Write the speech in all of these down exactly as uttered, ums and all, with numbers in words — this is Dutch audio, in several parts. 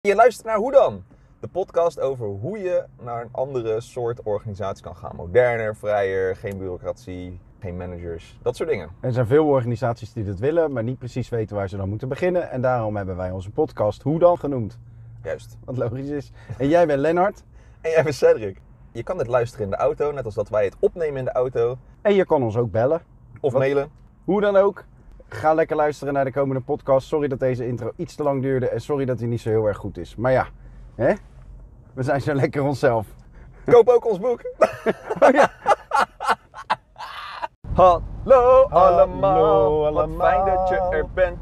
Je luistert naar Hoe Dan? De podcast over hoe je naar een andere soort organisatie kan gaan. Moderner, vrijer, geen bureaucratie, geen managers, dat soort dingen. Er zijn veel organisaties die dat willen, maar niet precies weten waar ze dan moeten beginnen. En daarom hebben wij onze podcast Hoe Dan genoemd. Juist. Wat logisch is. En jij bent Lennart. En jij bent Cedric. Je kan dit luisteren in de auto, net als dat wij het opnemen in de auto. En je kan ons ook bellen. Of Wat? mailen. Hoe dan ook. Ga lekker luisteren naar de komende podcast. Sorry dat deze intro iets te lang duurde en sorry dat hij niet zo heel erg goed is. Maar ja, hè? We zijn zo lekker onszelf. Koop ook ons boek. Oh ja. Hallo allemaal, Hallo wat allemaal. fijn dat je er bent.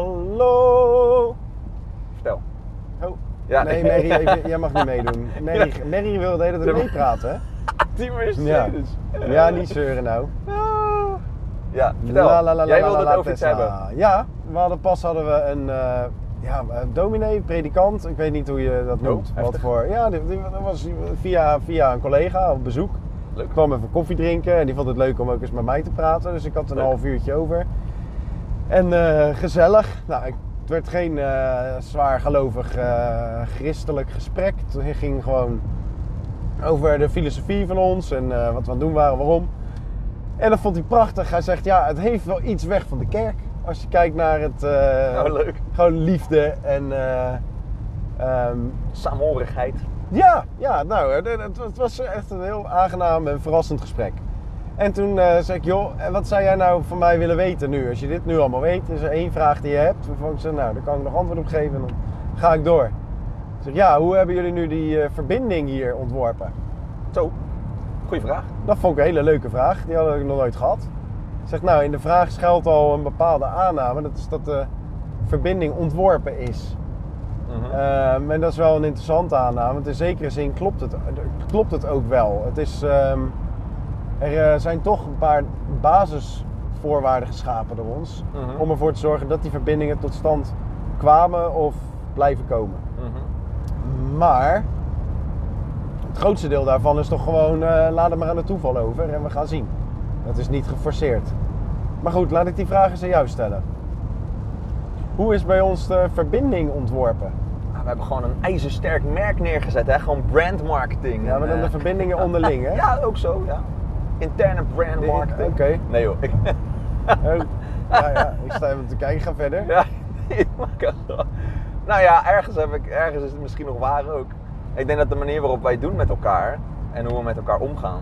Hallo. Vertel. Oh. Ja. Nee, Mary, even- jij mag niet meedoen. Mary, Mary wil de hele tijd Ja. meepraten, hè? Die Mercedes. Ja. Ja, niet zeuren nou. Ah. Ja, vertel. La, la, la, Jij la, wilde la, het over iets Tessa. hebben. Ja, we hadden pas hadden we een, uh, ja, een dominee, predikant, ik weet niet hoe je dat noemt. Wat heftig. voor, ja, die, die was via, via een collega op bezoek. Leuk. Ik kwam even koffie drinken en die vond het leuk om ook eens met mij te praten. Dus ik had een Leuk. half uurtje over. En uh, gezellig. Nou, ik, het werd geen uh, zwaar gelovig uh, christelijk gesprek. Het ging gewoon over de filosofie van ons en uh, wat we aan het doen waren, waarom. En dat vond hij prachtig. Hij zegt, ja, het heeft wel iets weg van de kerk. Als je kijkt naar het... Uh, Nou, leuk. Gewoon liefde en... Uh, um, Saamhorigheid. ja, ja, nou, het, het, het was echt een heel aangenaam en verrassend gesprek. En toen uh, zei ik, joh, en wat zou jij nou van mij willen weten nu? Als je dit nu allemaal weet, is er één vraag die je hebt. Waarvan ik zei, nou, daar kan ik nog antwoord op geven en dan ga ik door. Ik zeg, ja, hoe hebben jullie nu die uh, verbinding hier ontworpen? Zo, goeie vraag. Dat vond ik een hele leuke vraag, die had ik nog nooit gehad. Ik zeg, nou, in de vraag schuilt al een bepaalde aanname, dat is dat de verbinding ontworpen is. Mhm. Um, en dat is wel een interessante aanname, want in zekere zin klopt het, klopt het ook wel. Het is, um, er uh, zijn toch een paar basisvoorwaarden geschapen door ons, Mhm. om ervoor te zorgen dat die verbindingen tot stand kwamen of blijven komen. Mhm. Maar het grootste deel daarvan is toch gewoon, uh, laat het maar aan het toeval over en we gaan zien. Dat is niet geforceerd. Maar goed, laat ik die vraag eens aan jou stellen. Hoe is bij ons de verbinding ontworpen? Ah, we hebben gewoon een ijzersterk merk neergezet, hè? Gewoon brandmarketing. Ja, maar dan En, de eh, verbindingen onderling, hè? Ja, ook zo, ja. Interne brandmarketing. Oké. Nee joh, ik... Oh, ja, ja, ik sta even te kijken, ga verder. ja, ik maak het wel. Nou ja, ergens, heb ik, ergens is het misschien nog waar ook. Ik denk dat de manier waarop wij het doen met elkaar en hoe we met elkaar omgaan,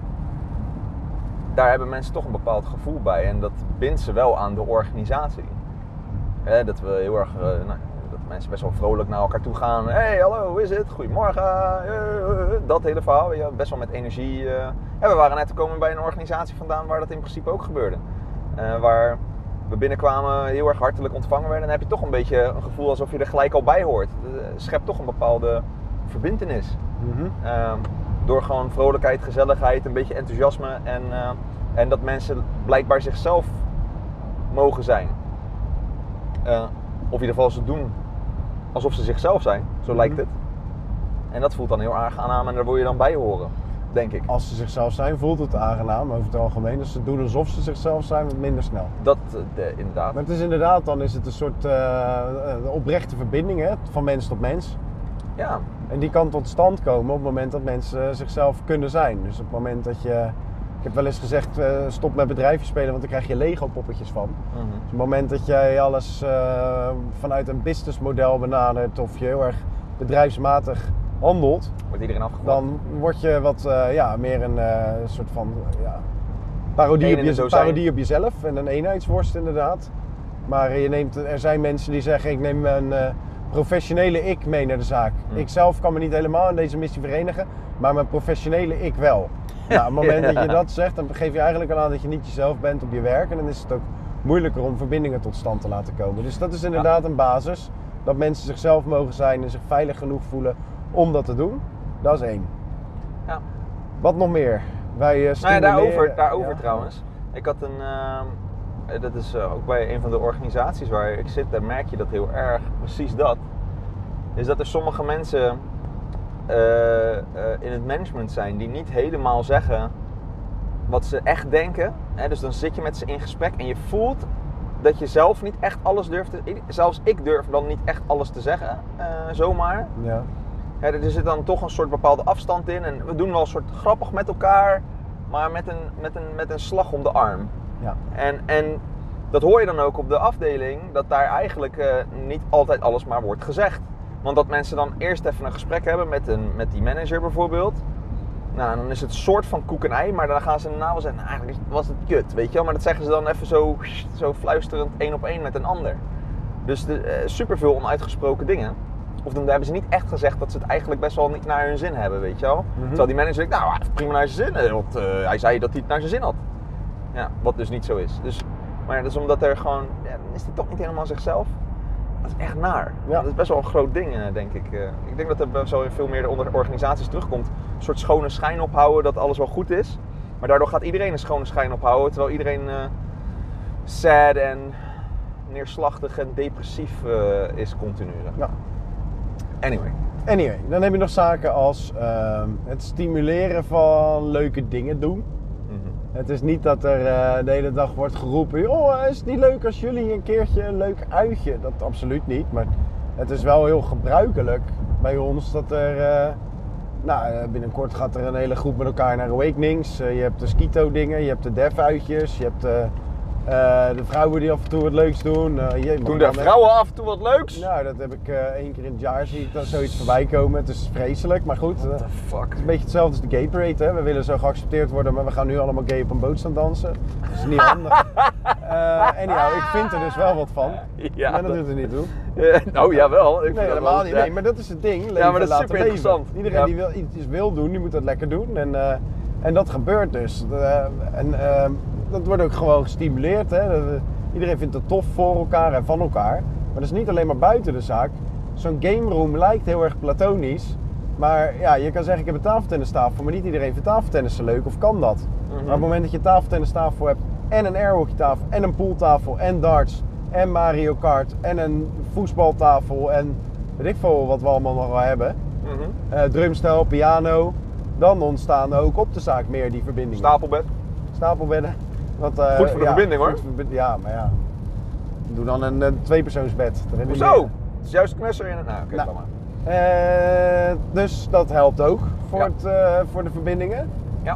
daar hebben mensen toch een bepaald gevoel bij en dat bindt ze wel aan de organisatie. Hè, dat we heel erg, uh, nou, dat mensen best wel vrolijk naar elkaar toe gaan. Hé, hey, hallo, hoe is het? Goedemorgen. Uh, dat hele verhaal, ja, best wel met energie. Uh. En we waren net gekomen bij een organisatie vandaan waar dat in principe ook gebeurde. Uh, waar we binnenkwamen, heel erg hartelijk ontvangen werden. Dan heb je toch een beetje een gevoel alsof je er gelijk al bij hoort. Het schept toch een bepaalde verbintenis. Mm-hmm. Uh, door gewoon vrolijkheid, gezelligheid, een beetje enthousiasme en, uh, en dat mensen blijkbaar zichzelf mogen zijn. Uh, of in ieder geval ze doen alsof ze zichzelf zijn, zo Mm-hmm. lijkt het. En dat voelt dan heel erg aangenaam en daar wil je dan bij horen, denk ik. Als ze zichzelf zijn, voelt het aangenaam over het algemeen. Als ze doen alsof ze zichzelf zijn, wat minder snel. Dat uh, de, inderdaad. Maar het is inderdaad, dan is het een soort uh, oprechte verbinding, hè? Van mens tot mens. Ja. En die kan tot stand komen op het moment dat mensen zichzelf kunnen zijn. Dus op het moment dat je... Ik heb wel eens gezegd, uh, stop met bedrijfjes spelen, want daar krijg je Lego poppetjes van. Mm-hmm. Dus op het moment dat jij alles uh, vanuit een businessmodel benadert of je heel erg bedrijfsmatig handelt, Wordt iedereen afgegooid? dan word je wat uh, ja, meer een uh, soort van ja, parodie, Eén op in de je, dozijn. parodie op jezelf en een eenheidsworst inderdaad. Maar je neemt, er zijn mensen die zeggen, ik neem een uh, professionele ik mee naar de zaak. Mm. Ik zelf kan me niet helemaal in deze missie verenigen, maar mijn professionele ik wel. Nou, op het moment Ja. dat je dat zegt, dan geef je eigenlijk al aan dat je niet jezelf bent op je werk. En dan is het ook moeilijker om verbindingen tot stand te laten komen. Dus dat is inderdaad een basis. Dat mensen zichzelf mogen zijn en zich veilig genoeg voelen om dat te doen. Dat is één. Ja. Wat nog meer? Wij uh, Nou ja, stimuleren... daarover, daarover Ja. trouwens. Ik had een, uh, dat is uh, ook bij een van de organisaties waar ik zit, daar merk je dat heel erg, precies dat. Is dat er sommige mensen uh, uh, in het management zijn die niet helemaal zeggen wat ze echt denken. Hè? Dus dan zit je met ze in gesprek en je voelt dat je zelf niet echt alles durft te... Zelfs ik durf dan niet echt alles te zeggen, uh, zomaar. Ja. Ja, er zit dan toch een soort bepaalde afstand in. En we doen wel een soort grappig met elkaar, maar met een, met een, met een slag om de arm. Ja. En, en dat hoor je dan ook op de afdeling, dat daar eigenlijk uh, niet altijd alles maar wordt gezegd. Want dat mensen dan eerst even een gesprek hebben met, een, met die manager bijvoorbeeld. Nou, dan is het een soort van koek en ei, maar dan gaan ze daarna wel zeggen, nou, eigenlijk was het kut, weet je wel. Maar dat zeggen ze dan even zo, zo fluisterend één op één met een ander. Dus uh, superveel onuitgesproken dingen. Of dan hebben ze niet echt gezegd dat ze het eigenlijk best wel niet naar hun zin hebben, weet je wel. Mm-hmm. Terwijl die manager denkt, nou, hij heeft prima naar zijn zin. Want uh, hij zei dat hij het naar zijn zin had. Ja, wat dus niet zo is. Dus, maar ja, dat is omdat er gewoon, ja, dan is hij toch niet helemaal zichzelf. Dat is echt naar. Ja. Dat is best wel een groot ding, denk ik. Ik denk dat er zo in veel meer de organisaties terugkomt. Een soort schone schijn ophouden dat alles wel goed is. Maar daardoor gaat iedereen een schone schijn ophouden. Terwijl iedereen uh, sad en neerslachtig en depressief uh, is continu. Ja. Anyway. Anyway, dan heb je nog zaken als uh, het stimuleren van leuke dingen doen. Mm-hmm. Het is niet dat er uh, de hele dag wordt geroepen, oh, is het niet leuk als jullie een keertje een leuk uitje? Dat absoluut niet, maar het is wel heel gebruikelijk bij ons dat er, uh, nou, binnenkort gaat er een hele groep met elkaar naar Awakenings. Uh, je hebt de Skito dingen, je hebt de dev uitjes, je hebt de... Uh, de vrouwen die af en toe wat leuks doen. Uh, je, doen de vrouwen met... af en toe wat leuks? Nou, dat heb ik uh, één keer in het jaar zie ik dat zoiets voorbij komen. Het is vreselijk, maar goed. What the fuck? Het is een beetje hetzelfde als de gay parade, hè. We willen zo geaccepteerd worden, maar we gaan nu allemaal gay op een boot staan dansen. Dat is niet handig. uh, anyhow, ik vind er dus wel wat van. Ja, maar dat, dat doet er niet toe. Uh, nou, jawel. Ik nee, helemaal wel, niet. Nee, maar dat is het ding. Leven ja, maar dat is laten super interessant. Leven. Iedereen ja. die wil, iets wil doen, die moet dat lekker doen. En, uh, en dat gebeurt dus. Uh, en, uh, dat wordt ook gewoon gestimuleerd. Hè? Iedereen vindt het tof voor elkaar en van elkaar. Maar dat is niet alleen maar buiten de zaak. Zo'n game room lijkt heel erg platonisch. Maar ja, je kan zeggen ik heb een tafeltennistafel. Maar niet iedereen vindt tafeltennissen leuk of kan dat. Mm-hmm. Maar op het moment dat je een tafeltennistafel hebt en een airhockeytafel en een pooltafel en darts en Mario Kart en een voetbaltafel en weet ik veel wat we allemaal nog wel hebben. Mm-hmm. Uh, drumstel, piano. Dan ontstaan ook op de zaak meer die verbindingen. Stapelbed. Stapelbedden. Wat, uh, goed voor de ja, verbinding hoor. Voor, ja, maar ja. Doe dan een, een tweepersoonsbed. Hoezo? Het is juist een knusser in het... Nou, oké, okay, nou, maar. Uh, dus dat helpt ook voor, ja. het, uh, voor de verbindingen. Ja.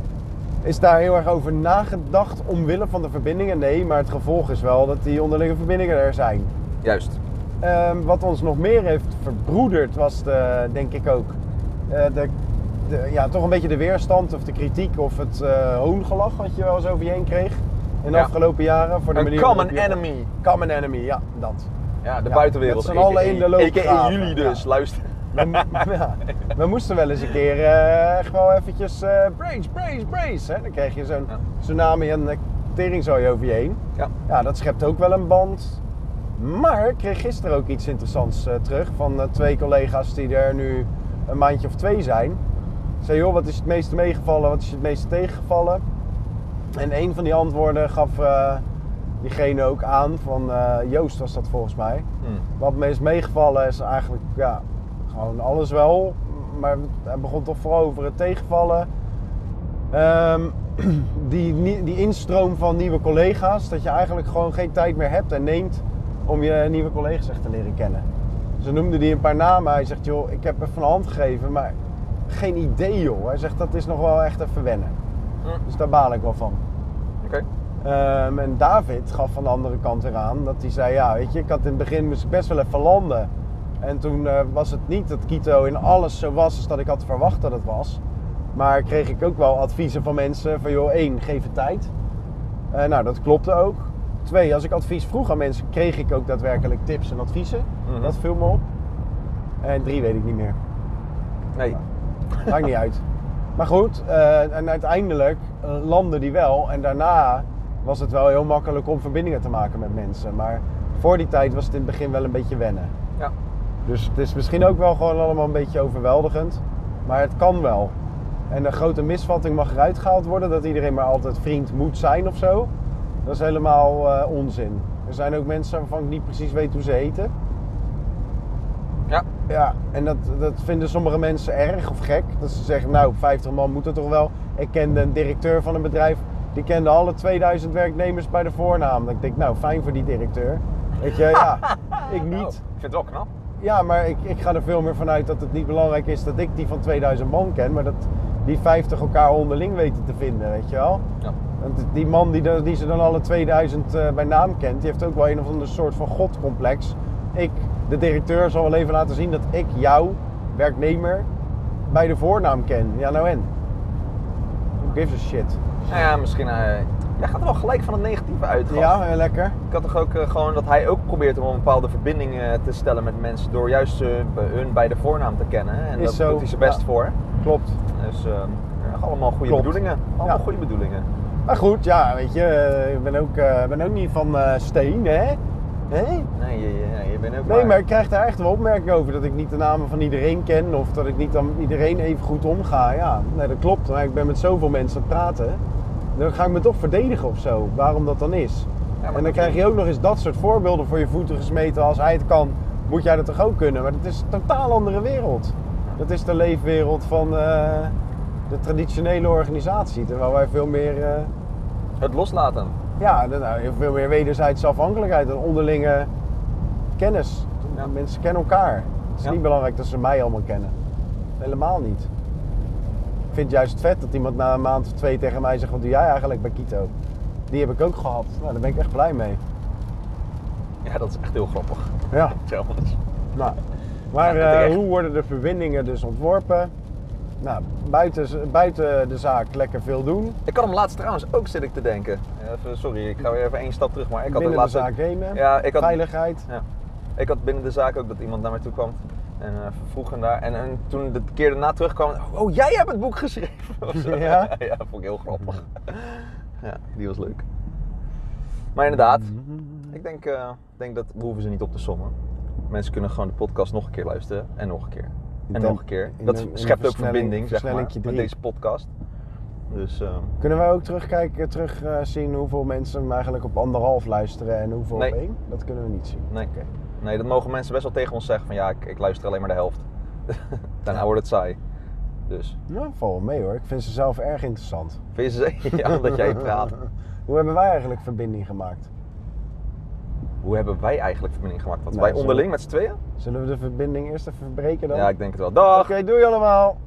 Is daar heel erg over nagedacht omwille van de verbindingen? Nee, maar het gevolg is wel dat die onderlinge verbindingen er zijn. Juist. Uh, wat ons nog meer heeft verbroederd was de, denk ik ook, uh, de, de, ja, toch een beetje de weerstand of de kritiek of het uh, hoongelach wat je wel eens over je heen kreeg in de ja. afgelopen jaren. Voor de een manier common je, enemy. Common enemy, ja, dat. Ja, de ja, buitenwereld. Met z'n allen in de loopgraven. A K A jullie dus, ja. Luister. We, ja, we moesten wel eens een keer uh, gewoon eventjes uh, brace, brace, brace. Hè? Dan krijg je zo'n ja. tsunami en een teringzooi over je heen. Ja. Ja, dat schept ook wel een band. Maar ik kreeg gisteren ook iets interessants uh, terug van uh, twee collega's die er nu een maandje of twee zijn. Ik zei, joh, wat is het meeste meegevallen, wat is het meeste tegengevallen? En een van die antwoorden gaf uh, diegene ook aan, van uh, Joost was dat volgens mij. Hmm. Wat het meest meegevallen is eigenlijk, ja, gewoon alles wel. Maar het begon toch vooral over het tegenvallen. Um, die, die instroom van nieuwe collega's, dat je eigenlijk gewoon geen tijd meer hebt en neemt om je nieuwe collega's echt te leren kennen. Ze noemde die een paar namen. Hij zegt, joh, ik heb even van de hand gegeven, maar geen idee, joh. Hij zegt, dat is nog wel echt even wennen. Mm. Dus daar baal ik wel van. Oké. Okay. Um, en David gaf van de andere kant weer aan dat hij zei, ja, weet je, ik had in het begin moest ik best wel even landen. En toen uh, was het niet dat Kito in alles zo was als dat ik had verwacht dat het was. Maar kreeg ik ook wel adviezen van mensen van, joh, één, geef het tijd. Uh, nou, dat klopte ook. Twee, als ik advies vroeg aan mensen, kreeg ik ook daadwerkelijk tips en adviezen. Mm-hmm. Dat viel me op. En drie weet ik niet meer. Nee. Nou, maakt niet uit. Maar goed, uh, en uiteindelijk uh, landde die wel. En daarna was het wel heel makkelijk om verbindingen te maken met mensen. Maar voor die tijd was het in het begin wel een beetje wennen. Ja. Dus het is misschien ook wel gewoon allemaal een beetje overweldigend. Maar het kan wel. En de grote misvatting mag eruit gehaald worden dat iedereen maar altijd vriend moet zijn of zo. Dat is helemaal uh, onzin. Er zijn ook mensen waarvan ik niet precies weet hoe ze heten. Ja. Ja, en dat, dat vinden sommige mensen erg of gek. Dat ze zeggen, nou, vijftig man moet er toch wel. Ik kende een directeur van een bedrijf. die kende alle tweeduizend werknemers bij de voornaam. Dan denk ik, nou fijn voor die directeur. Weet je, ja, ik niet. Nou, ik vind het wel knap. Ja, maar ik, ik ga er veel meer vanuit dat het niet belangrijk is dat ik die van tweeduizend man ken, maar dat die vijftig elkaar onderling weten te vinden, weet je wel. Ja. Want die man die, de, die ze dan alle tweeduizend uh, bij naam kent, die heeft ook wel een of ander soort van godcomplex. Ik, de directeur, zal wel even laten zien dat ik jou, werknemer, bij de voornaam ken. Ja, nou en? Who gives a shit? Nou ja, misschien... Uh, jij gaat er wel gelijk van het negatieve uit. Gast. Ja, heel lekker. Ik had toch ook uh, gewoon dat hij ook probeert om een bepaalde verbinding uh, te stellen met mensen door juist uh, hun bij de voornaam te kennen. En Is dat zo, doet hij zijn best ja. voor. Klopt. Dus uh, ja, allemaal goede Klopt. bedoelingen. Allemaal Ja. goede bedoelingen. Maar goed, ja, weet je, ik ben ook, uh, ben ook niet van uh, steen, hè? Hè? Nee, je, je, je bent ook Nee, maar ik krijg daar echt wel opmerkingen over dat ik niet de namen van iedereen ken of dat ik niet aan iedereen even goed omga. Ja, nee, dat klopt. Maar ik ben met zoveel mensen aan het praten. Dan ga ik me toch verdedigen of zo, waarom dat dan is. Ja, maar en dan krijg je ook nog eens dat soort voorbeelden voor je voeten gesmeten. Als hij het kan, moet jij dat toch ook kunnen. Maar het is een totaal andere wereld. Dat is de leefwereld van uh, de traditionele organisatie. Terwijl wij veel meer... Uh, Het loslaten. ja, nou, heel veel meer wederzijdse afhankelijkheid en onderlinge kennis. Ja. Mensen kennen elkaar. Het is Ja. niet belangrijk dat ze mij allemaal kennen. Helemaal niet. Ik vind het juist vet dat iemand na een maand of twee tegen mij zegt: wat doe jij eigenlijk bij Kito? Die heb ik ook gehad. Nou, daar ben ik echt blij mee. Ja, dat is echt heel grappig. Ja. Trouwens. Nou, maar Ja, uh, terecht. hoe worden de verbindingen dus ontworpen? Nou, buiten, buiten de zaak lekker veel doen. Ik had hem laatst trouwens ook, zit ik te denken. Even, sorry, ik ga weer even één stap terug. Maar ik had Binnen de laatste... de zaak gamen, Ja, ik had... veiligheid. Ja. Ik had binnen de zaak ook dat iemand naar mij toe kwam en uh, vroeg hem daar. En, en toen de keer daarna terugkwam, oh jij hebt het boek geschreven? Of zo. Ja? Ja, vond ik heel grappig. Ja, die was leuk. Maar inderdaad, ik denk, uh, denk dat we hoeven ze niet op te sommen. Mensen kunnen gewoon de podcast nog een keer luisteren en nog een keer. En In nog een keer. in Dat een- in schept een ook verbinding, zeg maar, versnellingje met drie. deze podcast. Dus uh, Kunnen wij ook terugkijken, terug uh, zien hoeveel mensen hem eigenlijk op anderhalf luisteren en hoeveel Nee. op één? Dat kunnen we niet zien. nee. Oké. nee, dat mogen mensen best wel tegen ons zeggen van ja, ik, ik luister alleen maar de helft. Daarna Ja. wordt het saai. Dus, Nou, val wel mee hoor. Ik vind ze zelf erg interessant. vind je ze ja, omdat jij praat. Hoe hebben wij eigenlijk verbinding gemaakt? Hoe hebben wij eigenlijk verbinding gemaakt? Wat Nou, wij zo- onderling met z'n tweeën? Zullen we de verbinding eerst even verbreken dan? Ja, ik denk het wel. Dag! Oké, doei allemaal!